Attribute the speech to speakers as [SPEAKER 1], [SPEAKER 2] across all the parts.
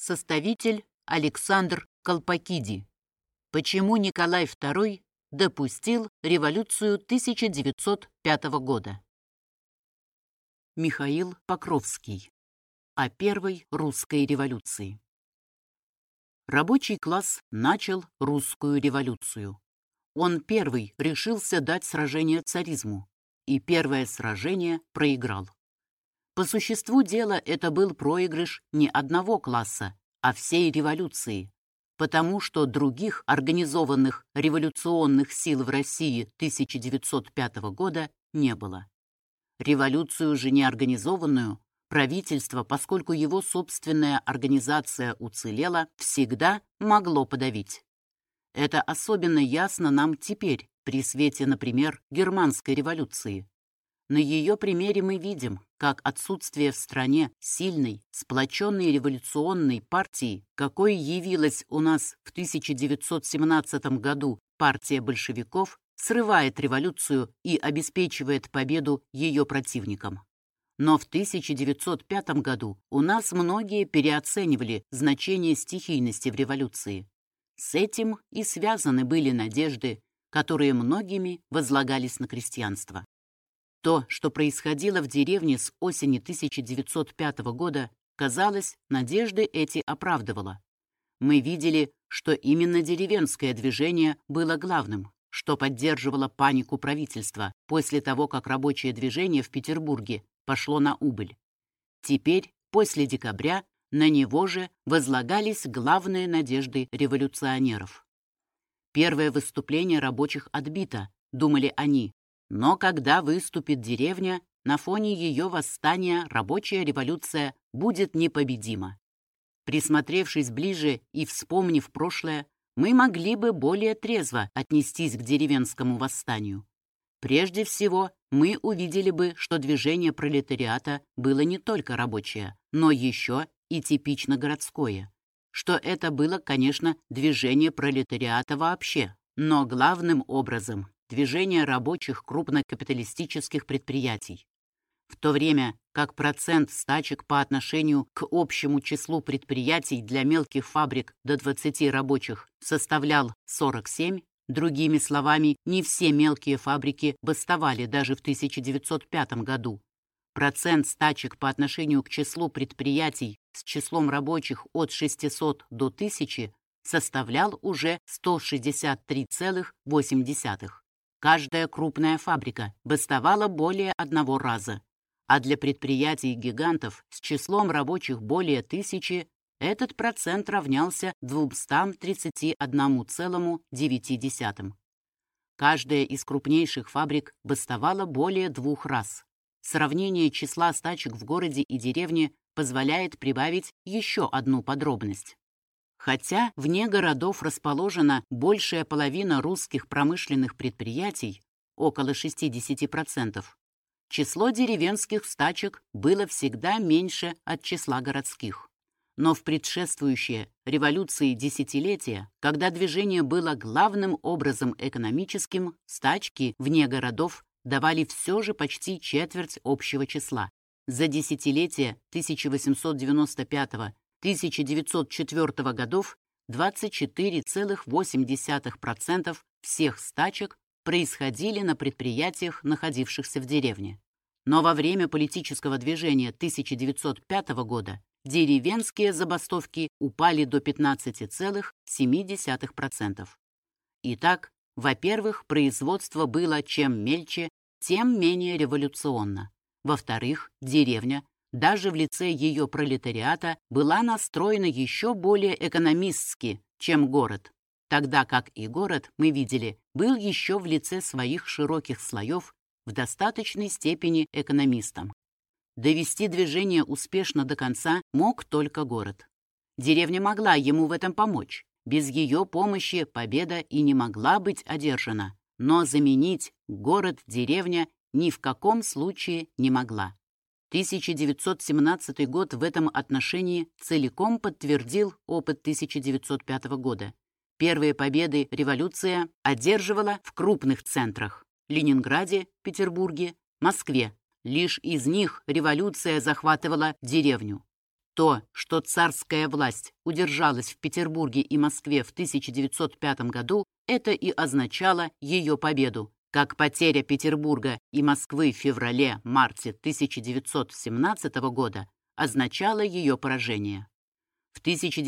[SPEAKER 1] Составитель Александр Колпакиди. Почему Николай II допустил революцию 1905 года? Михаил Покровский. О Первой русской революции. Рабочий класс начал русскую революцию. Он первый решился дать сражение царизму, и первое сражение проиграл. По существу дела это был проигрыш не одного класса, а всей революции, потому что других организованных революционных сил в России 1905 года не было. Революцию же неорганизованную правительство, поскольку его собственная организация уцелела, всегда могло подавить. Это особенно ясно нам теперь, при свете, например, Германской революции. На ее примере мы видим, как отсутствие в стране сильной, сплоченной революционной партии, какой явилась у нас в 1917 году партия большевиков, срывает революцию и обеспечивает победу ее противникам. Но в 1905 году у нас многие переоценивали значение стихийности в революции. С этим и связаны были надежды, которые многими возлагались на крестьянство. То, что происходило в деревне с осени 1905 года, казалось, надежды эти оправдывало. Мы видели, что именно деревенское движение было главным, что поддерживало панику правительства после того, как рабочее движение в Петербурге пошло на убыль. Теперь, после декабря, на него же возлагались главные надежды революционеров. Первое выступление рабочих отбито, думали они, но когда выступит деревня, на фоне ее восстания рабочая революция будет непобедима. Присмотревшись ближе и вспомнив прошлое, мы могли бы более трезво отнестись к деревенскому восстанию. Прежде всего, мы увидели бы, что движение пролетариата было не только рабочее, но еще и типично городское. Что это было, конечно, движение пролетариата вообще, но главным образом движение рабочих крупнокапиталистических предприятий. В то время как процент стачек по отношению к общему числу предприятий для мелких фабрик до 20 рабочих составлял 47, другими словами, не все мелкие фабрики бастовали даже в 1905 году. Процент стачек по отношению к числу предприятий с числом рабочих от 600 до 1000 составлял уже 163,8. Каждая крупная фабрика бастовала более одного раза, а для предприятий-гигантов с числом рабочих более 1000 этот процент равнялся 231,9. Каждая из крупнейших фабрик бастовала более 2 раз. Сравнение числа стачек в городе и деревне позволяет прибавить еще одну подробность. Хотя вне городов расположена большая половина русских промышленных предприятий, около 60%, число деревенских стачек было всегда меньше от числа городских. Но в предшествующие революции десятилетия, когда движение было главным образом экономическим, стачки вне городов давали все же почти четверть общего числа. За десятилетие 1895-1904 годов 24,8% всех стачек происходили на предприятиях, находившихся в деревне. Но во время политического движения 1905 года деревенские забастовки упали до 15,7%. Итак, во-первых, производство было чем мельче, тем менее революционно. Во-вторых, деревня, даже в лице ее пролетариата, была настроена еще более экономистски, чем город, тогда как и город, мы видели, был еще в лице своих широких слоев в достаточной степени экономистом. Довести движение успешно до конца мог только город. Деревня могла ему в этом помочь. Без ее помощи победа и не могла быть одержана, но заменить город-деревня ни в каком случае не могла. 1917 год в этом отношении целиком подтвердил опыт 1905 года. Первые победы революция одерживала в крупных центрах – Ленинграде, Петербурге, Москве. Лишь из них революция захватывала деревню. То, что царская власть удержалась в Петербурге и Москве в 1905 году, это и означало ее победу, как потеря Петербурга и Москвы в феврале-марте 1917 года означала ее поражение. В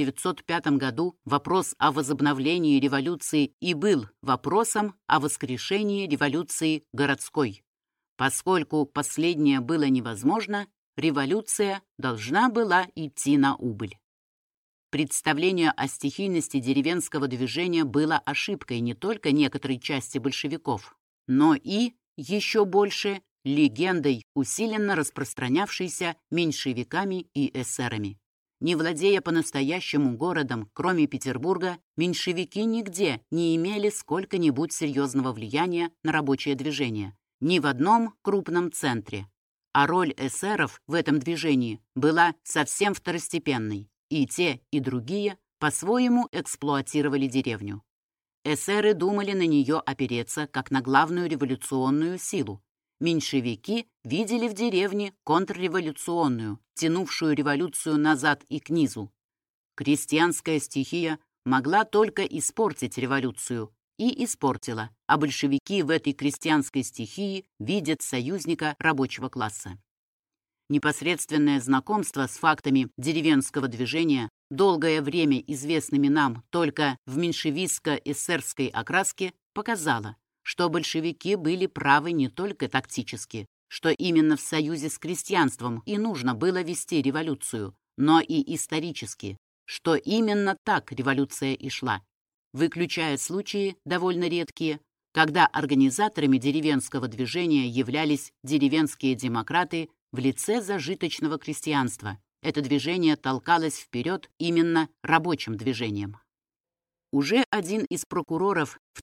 [SPEAKER 1] 1905 году вопрос о возобновлении революции и был вопросом о воскрешении революции городской. Поскольку последнее было невозможно, революция должна была идти на убыль. Представление о стихийности деревенского движения было ошибкой не только некоторой части большевиков, но и, еще больше, легендой, усиленно распространявшейся меньшевиками и эсерами. Не владея по-настоящему городом, кроме Петербурга, меньшевики нигде не имели сколько-нибудь серьезного влияния на рабочее движение, ни в одном крупном центре. А роль эсеров в этом движении была совсем второстепенной, и те, и другие по-своему эксплуатировали деревню. Эсеры думали на нее опереться как на главную революционную силу. Меньшевики видели в деревне контрреволюционную, тянувшую революцию назад и к низу. Крестьянская стихия могла только испортить революцию, и испортила, а большевики в этой крестьянской стихии видят союзника рабочего класса. Непосредственное знакомство с фактами деревенского движения, долгое время известными нам только в меньшевистско-эсерской окраске, показало, что большевики были правы не только тактически, что именно в союзе с крестьянством и нужно было вести революцию, но и исторически, что именно так революция и шла, выключая случаи, довольно редкие, когда организаторами деревенского движения являлись деревенские демократы в лице зажиточного крестьянства. Это движение толкалось вперед именно рабочим движением. Уже один из прокуроров в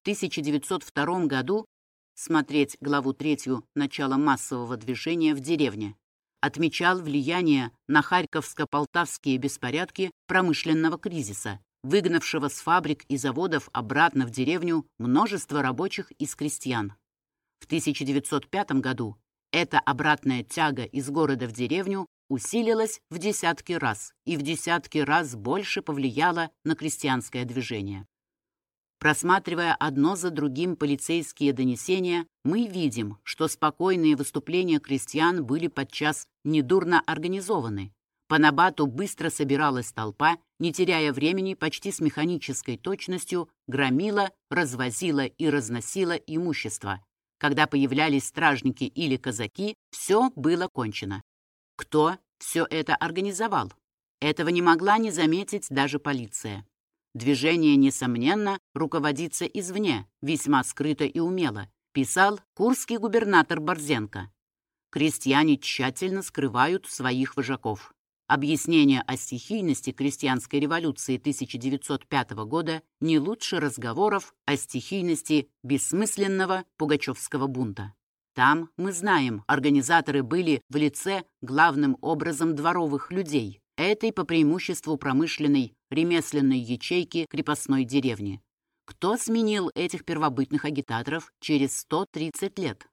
[SPEAKER 1] 1902 году, смотреть главу 3 «Начало массового движения в деревне», отмечал влияние на харьковско-полтавские беспорядки промышленного кризиса, выгнавшего с фабрик и заводов обратно в деревню множество рабочих из крестьян. В 1905 году эта обратная тяга из города в деревню усилилась в десятки раз и в десятки раз больше повлияла на крестьянское движение. Просматривая одно за другим полицейские донесения, мы видим, что спокойные выступления крестьян были подчас недурно организованы. По набату быстро собиралась толпа, не теряя времени, почти с механической точностью громила, развозила и разносила имущество. Когда появлялись стражники или казаки, все было кончено. Кто все это организовал? Этого не могла не заметить даже полиция. Движение, несомненно, руководится извне, весьма скрыто и умело, писал курский губернатор Борзенко. Крестьяне тщательно скрывают своих вожаков. Объяснение о стихийности крестьянской революции 1905 года не лучше разговоров о стихийности бессмысленного пугачевского бунта. Там, мы знаем, организаторы были в лице главным образом дворовых людей, этой по преимуществу промышленной, ремесленной ячейки крепостной деревни. Кто сменил этих первобытных агитаторов через 130 лет?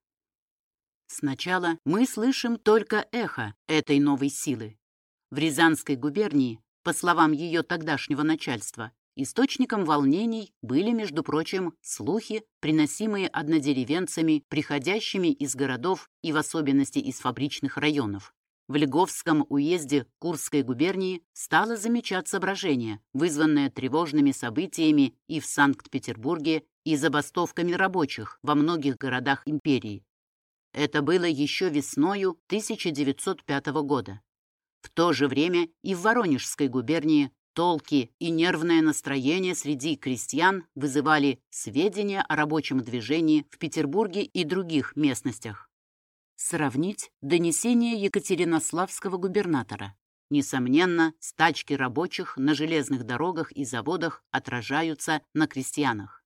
[SPEAKER 1] Сначала мы слышим только эхо этой новой силы. В Рязанской губернии, по словам ее тогдашнего начальства, источником волнений были, между прочим, слухи, приносимые однодеревенцами, приходящими из городов и в особенности из фабричных районов. В Льговском уезде Курской губернии стало замечаться брожение, вызванное тревожными событиями и в Санкт-Петербурге, и забастовками рабочих во многих городах империи. Это было еще весною 1905 года. В то же время и в Воронежской губернии толки и нервное настроение среди крестьян вызывали сведения о рабочем движении в Петербурге и других местностях. Сравнить донесение екатеринославского губернатора. Несомненно, стачки рабочих на железных дорогах и заводах отражаются на крестьянах.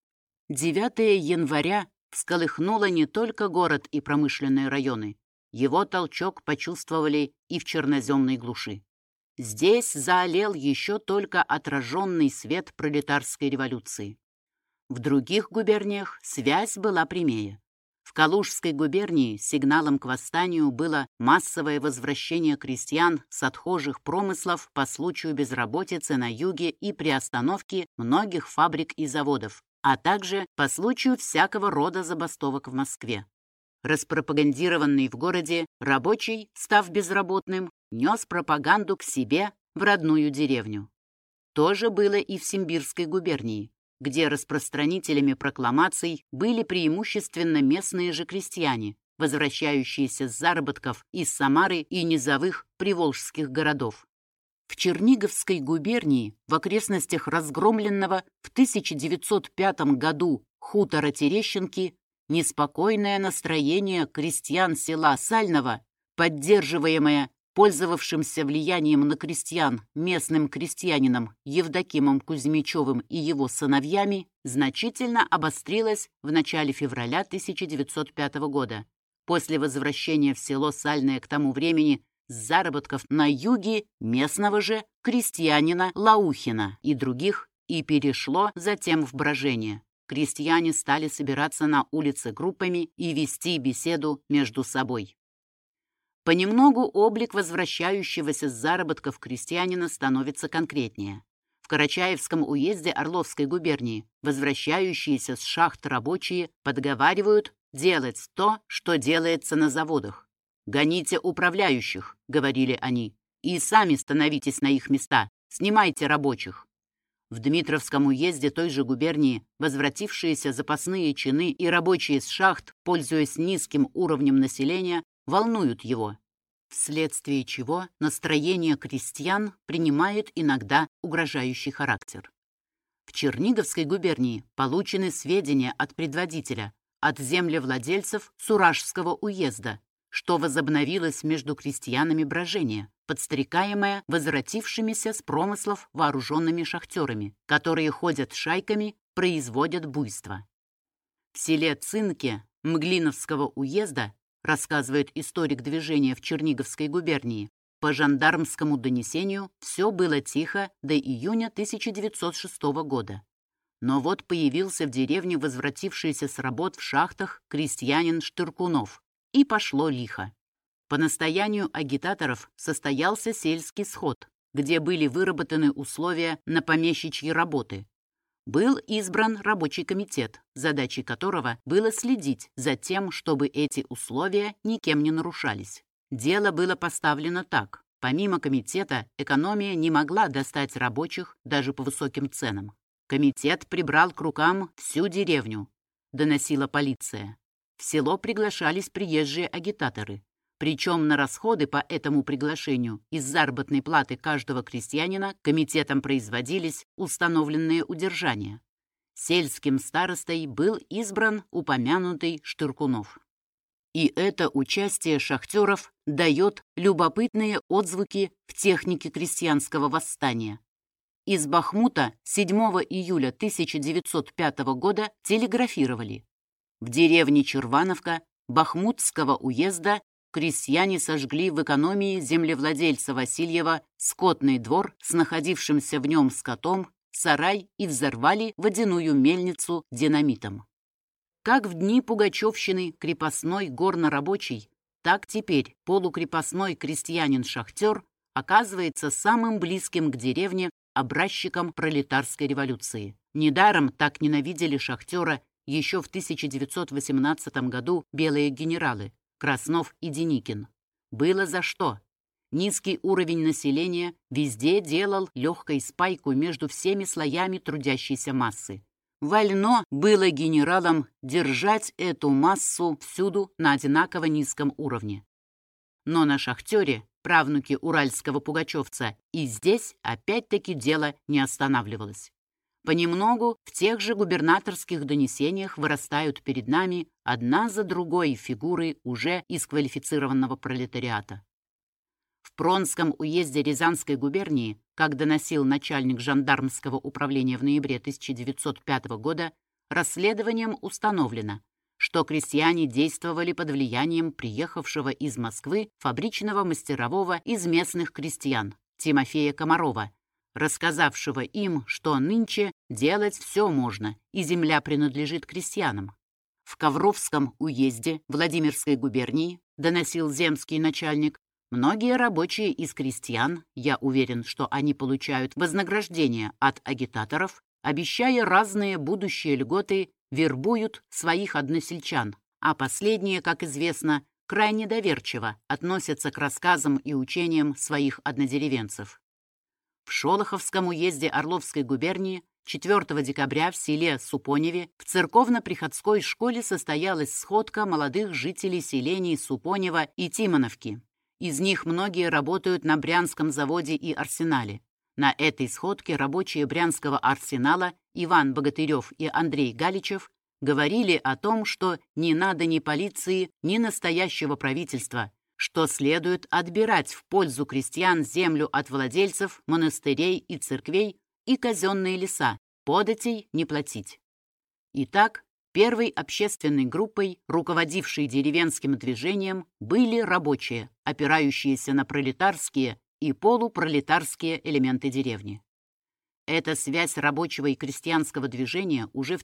[SPEAKER 1] 9 января всколыхнуло не только город и промышленные районы. Его толчок почувствовали и в черноземной глуши. Здесь заолел еще только отраженный свет пролетарской революции. В других губерниях связь была прямее. В Калужской губернии сигналом к восстанию было массовое возвращение крестьян с отхожих промыслов по случаю безработицы на юге и приостановки многих фабрик и заводов, а также по случаю всякого рода забастовок в Москве. Распропагандированный в городе, рабочий, став безработным, нес пропаганду к себе в родную деревню. То же было и в Симбирской губернии, где распространителями прокламаций были преимущественно местные же крестьяне, возвращающиеся с заработков из Самары и низовых приволжских городов. В Черниговской губернии, в окрестностях разгромленного в 1905 году хутора Терещенки, неспокойное настроение крестьян села Сального, поддерживаемое пользовавшимся влиянием на крестьян местным крестьянином Евдокимом Кузьмичевым и его сыновьями, значительно обострилось в начале февраля 1905 года, после возвращения в село Сальное к тому времени с заработков на юге местного же крестьянина Лаухина и других, и перешло затем в брожение. Крестьяне стали собираться на улице группами и вести беседу между собой. Понемногу облик возвращающегося с заработков крестьянина становится конкретнее. В Карачаевском уезде Орловской губернии возвращающиеся с шахт рабочие подговаривают делать то, что делается на заводах. «Гоните управляющих», — говорили они, — «и сами становитесь на их места, снимайте рабочих». В Дмитровском уезде той же губернии возвратившиеся запасные чины и рабочие с шахт, пользуясь низким уровнем населения, волнуют его, вследствие чего настроение крестьян принимает иногда угрожающий характер. В Черниговской губернии получены сведения от предводителя, от землевладельцев Суражского уезда, что возобновилось между крестьянами брожение, подстрекаемое возвратившимися с промыслов вооруженными шахтерами, которые ходят шайками, производят буйство. В селе Цинке Мглиновского уезда, рассказывает историк движения в Черниговской губернии, по жандармскому донесению все было тихо до июня 1906 года. Но вот появился в деревне возвратившийся с работ в шахтах крестьянин Штыркунов, и пошло лихо. По настоянию агитаторов состоялся сельский сход, где были выработаны условия на помещичьи работы. Был избран рабочий комитет, задачей которого было следить за тем, чтобы эти условия никем не нарушались. Дело было поставлено так. Помимо комитета, экономия не могла достать рабочих даже по высоким ценам. Комитет прибрал к рукам всю деревню, доносила полиция. В село приглашались приезжие агитаторы. Причем на расходы по этому приглашению из заработной платы каждого крестьянина комитетом производились установленные удержания. Сельским старостой был избран упомянутый Штыркунов. И это участие шахтеров дает любопытные отзвуки в технике крестьянского восстания. Из Бахмута 7 июля 1905 года телеграфировали: в деревне Червановка Бахмутского уезда крестьяне сожгли в экономии землевладельца Васильева скотный двор с находившимся в нем скотом, сарай и взорвали водяную мельницу динамитом. Как в дни пугачевщины крепостной горнорабочий, так теперь полукрепостной крестьянин-шахтер оказывается самым близким к деревне образчиком пролетарской революции. Недаром так ненавидели шахтера еще в 1918 году белые генералы Краснов и Деникин. Было за что. Низкий уровень населения везде делал легкой спайку между всеми слоями трудящейся массы. Вольно было генералам держать эту массу всюду на одинаково низком уровне. Но на шахтере, правнуке уральского пугачевца, и здесь опять-таки дело не останавливалось. Понемногу в тех же губернаторских донесениях вырастают перед нами одна за другой фигуры уже из квалифицированного пролетариата. В Пронском уезде Рязанской губернии, как доносил начальник жандармского управления в ноябре 1905 года, расследованием установлено, что крестьяне действовали под влиянием приехавшего из Москвы фабричного мастерового из местных крестьян Тимофея Комарова, рассказавшего им, что нынче делать все можно, и земля принадлежит крестьянам. В Ковровском уезде Владимирской губернии, доносил земский начальник, многие рабочие из крестьян, я уверен, что они получают вознаграждение от агитаторов, обещая разные будущие льготы, вербуют своих односельчан, а последние, как известно, крайне доверчиво относятся к рассказам и учениям своих однодеревенцев. В Шолоховском уезде Орловской губернии 4 декабря в селе Супоневе в церковно-приходской школе состоялась сходка молодых жителей селений Супонева и Тимоновки. Из них многие работают на Брянском заводе и арсенале. На этой сходке рабочие Брянского арсенала Иван Богатырев и Андрей Галичев говорили о том, что не надо ни полиции, ни настоящего правительства, что следует отбирать в пользу крестьян землю от владельцев, монастырей и церквей и казенные леса, податей не платить. Итак, первой общественной группой, руководившей деревенским движением, были рабочие, опирающиеся на пролетарские и полупролетарские элементы деревни. Эта связь рабочего и крестьянского движения уже в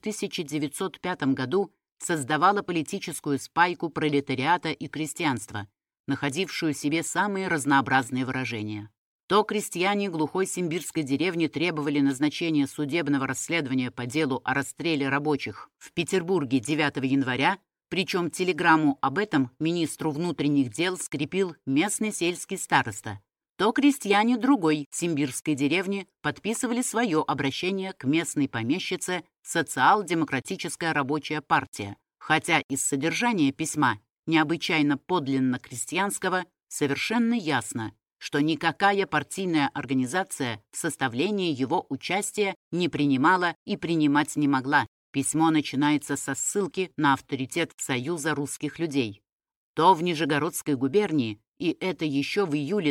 [SPEAKER 1] 1905 году создавала политическую спайку пролетариата и крестьянства, находившую в себе самые разнообразные выражения. То крестьяне глухой симбирской деревни требовали назначения судебного расследования по делу о расстреле рабочих в Петербурге 9 января, причем телеграмму об этом министру внутренних дел скрепил местный сельский староста, то крестьяне другой симбирской деревни подписывали свое обращение к местной помещице «Социал-демократическая рабочая партия», хотя из содержания письма, необычайно подлинно крестьянского, совершенно ясно, что никакая партийная организация в составлении его участия не принимала и принимать не могла. Письмо начинается со ссылки на авторитет Союза русских людей. То в Нижегородской губернии, и это еще в июле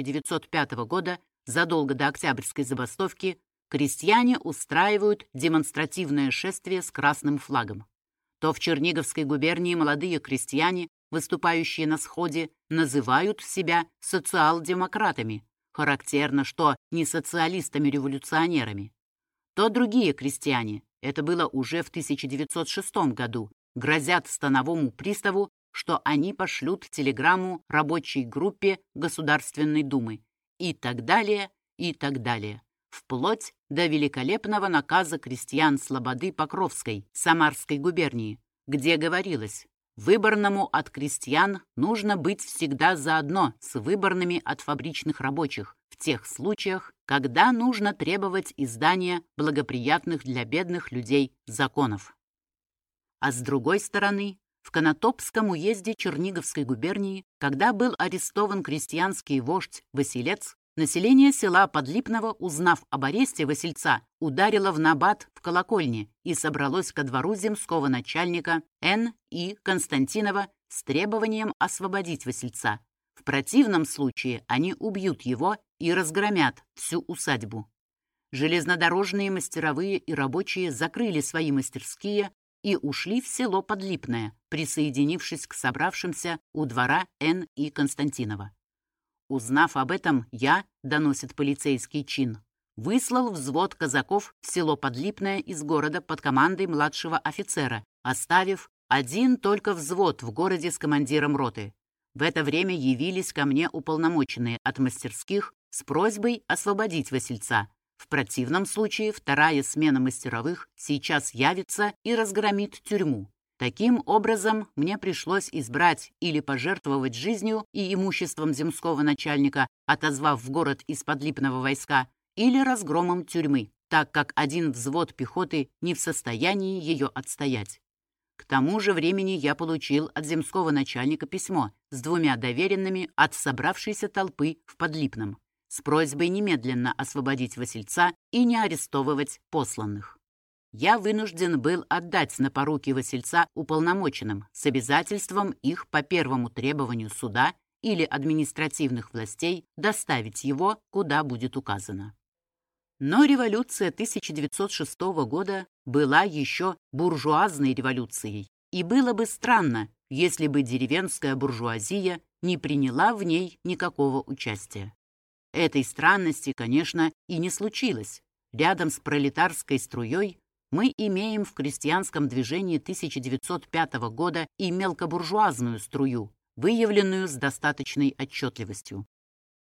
[SPEAKER 1] 1905 года, задолго до Октябрьской забастовки, крестьяне устраивают демонстративное шествие с красным флагом. То в Черниговской губернии молодые крестьяне, выступающие на сходе, называют себя социал-демократами. Характерно, что не социалистами-революционерами. То другие крестьяне, это было уже в 1906 году, грозят становому приставу, что они пошлют телеграмму рабочей группе Государственной Думы и так далее, вплоть до великолепного наказа крестьян Слободы Покровской, Самарской губернии, где говорилось: выборному от крестьян нужно быть всегда заодно с выборными от фабричных рабочих в тех случаях, когда нужно требовать издания благоприятных для бедных людей законов. А с другой стороны, в Конотопском уезде Черниговской губернии, когда был арестован крестьянский вождь Василец, население села Подлипного, узнав об аресте Васильца, ударило в набат в колокольне и собралось ко двору земского начальника Н.И. Константинова с требованием освободить Васильца. В противном случае они убьют его и разгромят всю усадьбу. Железнодорожные мастеровые и рабочие закрыли свои мастерские и ушли в село Подлипное, присоединившись к собравшимся у двора Н.И. Константинова. Узнав об этом, я, доносит полицейский чин, выслал взвод казаков в село Подлипное из города под командой младшего офицера, оставив один только взвод в городе с командиром роты. В это время явились ко мне уполномоченные от мастерских с просьбой освободить Васильца. В противном случае вторая смена мастеровых сейчас явится и разгромит тюрьму. Таким образом, мне пришлось избрать или пожертвовать жизнью и имуществом земского начальника, отозвав в город из Подлипного войска, или разгромом тюрьмы, так как один взвод пехоты не в состоянии ее отстоять. К тому же времени я получил от земского начальника письмо с 2 доверенными от собравшейся толпы в Подлипном с просьбой немедленно освободить Васильца и не арестовывать посланных. Я вынужден был отдать на поруки Васильца уполномоченным с обязательством их по первому требованию суда или административных властей доставить его, куда будет указано. Но революция 1906 года была еще буржуазной революцией, и было бы странно, если бы деревенская буржуазия не приняла в ней никакого участия. Этой странности, конечно, и не случилось. Рядом с пролетарской струей Мы имеем в крестьянском движении 1905 года и мелкобуржуазную струю, выявленную с достаточной отчетливостью.